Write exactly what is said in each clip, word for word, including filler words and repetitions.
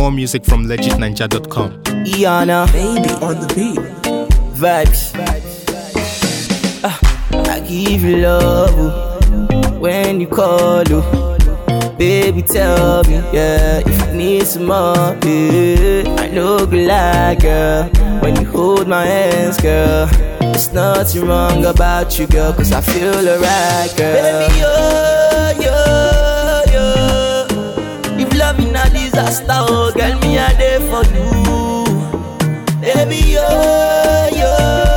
More music from legit ninja dot com. Iana, Baby on the beat. vibes. Ah, I give you love ooh, when you call, ooh. Baby, tell me, yeah, if you need some more, yeah. I know good lie, girl, when you hold my hands, girl. There's nothing wrong about you, girl, cause I feel alright, girl. Baby, yo, yo, yo. If loving a disaster, oh, girl, me a there for you. Baby, yo, yo.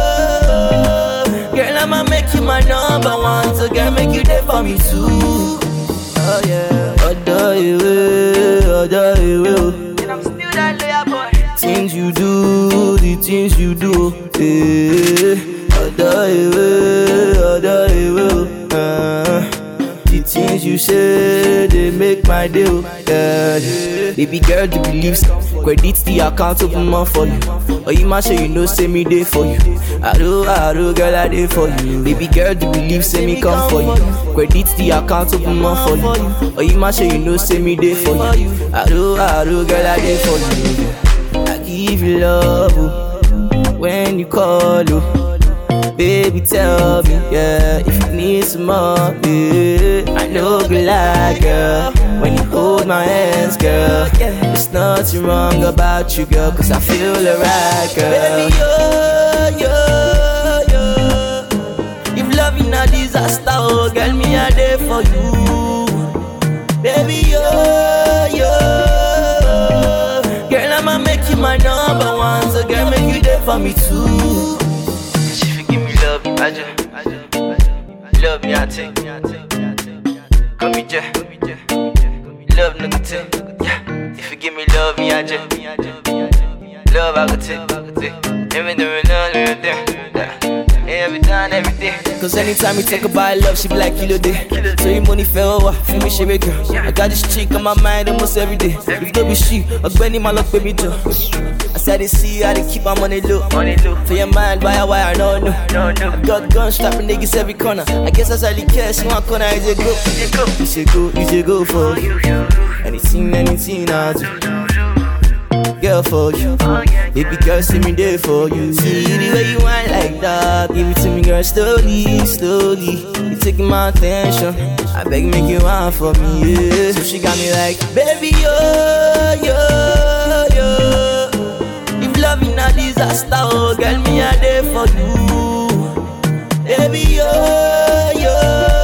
Girl, I'ma make you my number one, so girl, make you there for me too. Oh yeah, adore you, adore you. And I'm still that loyal boy. Things you do, the things you do, yeah. Adore you, adore you. Uh, the things you say, they make my deal, yeah. Baby girl, do believe so. Credit the account open more for you. Or you might say you know, say me day for you. I do, I do, girl, I day for you. Baby girl, do believe, say me come for you. Credit the account open more for you. Or you might say you know, say me day for you. I do, I do, girl, I day for you. I give you love ooh, when you call, ooh. Baby, tell me, yeah, if you need some more, yeah. I know good lie, girl, when you hold my hands, girl. There's nothing wrong about you, girl, cause I feel alright, girl. Baby, yo, yo, yo. If loving a disaster, oh, girl, me a there for you. Baby, yo, yo. Girl, I'ma make you my number one, so girl, make you there for me too. I just, I just love me, I take. Come me, just love nigga take. Yeah, if you give me love, me, I just love, I could take. Every day, every day, every time, every day. Cause anytime we talk about love, she be like kilo day. So you money fell over, feel me, she make her. I got this chick on my mind almost every day. If don't be she, I'll spend my luck, baby, Joe. I said they see how they keep my money low. Money low. For your mind, why, why, I don't know. No, no. I got guns strapping niggas every corner. I guess that's all he cares. She want corner, is a go. You should go, you should go for you. Anything, anything I do. Girl for you, baby girl, see me there for you. See the way you want like that, give it to me, girl, slowly, slowly. You taking my attention, I beg make you want for me, yeah. So she got me like, baby, yo, yo, yo. If loving a disaster, oh, girl, me a there for you. Baby, yo, yo.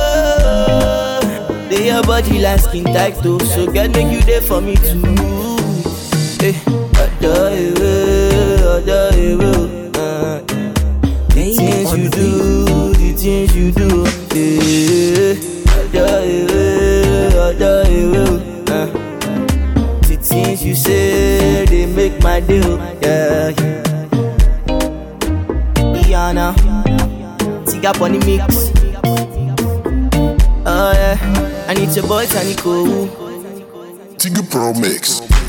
They your body like skin tight too, so girl, make you there for me too. Hey. Adore you, adore you, uh, the things you do, the things you do, yeah. Adore you, adore you, uh, the things you say, they make my deal, yeah. Iana, take up on the mix. Oh yeah, I need your boy Tanico. Tigger Pro Mix.